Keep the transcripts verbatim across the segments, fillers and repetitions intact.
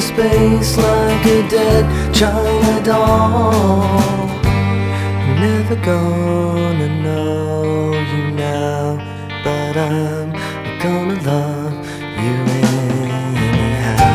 space like a dead China doll. I'm never gonna know you now, but I'm gonna love you anyhow.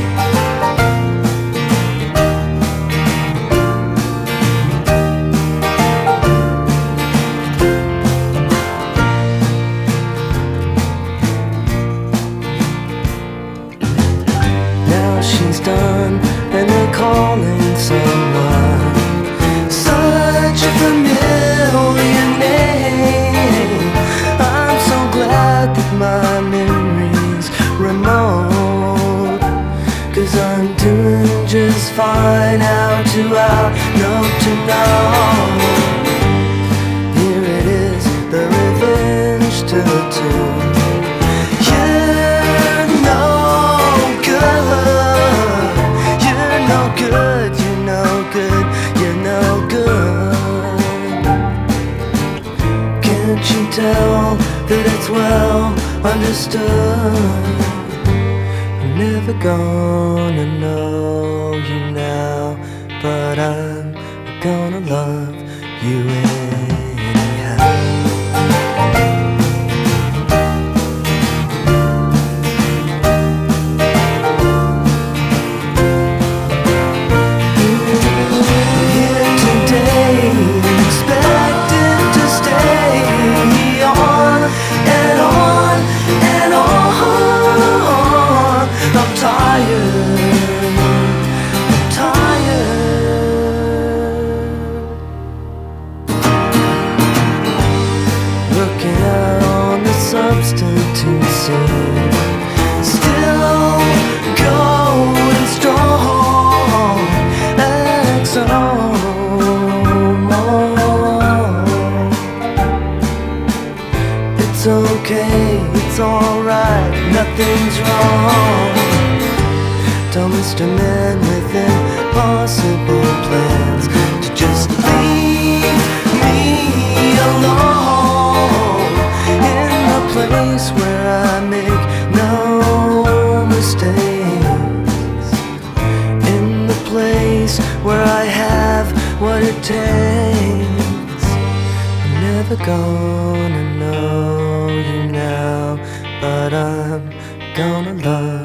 Now she's done and they're calling someone, such a familiar name. I'm so glad that my memory's remote, 'cause I'm doing just fine. How to out, know to know. Here it is, the revenge to the two. You're no good, you're no good, you're no good, you're no good. Can't you tell that it's well understood? I'm never gonna know you now, but I'm gonna love you anyhow. Substitute scene, still going strong, like so more. It's okay, it's alright, nothing's wrong. Tell Mister Man with impossible plans to just leave me alone, in the place where I make no mistakes, in the place where I have what it takes. I'm never gonna know you now, but I'm gonna love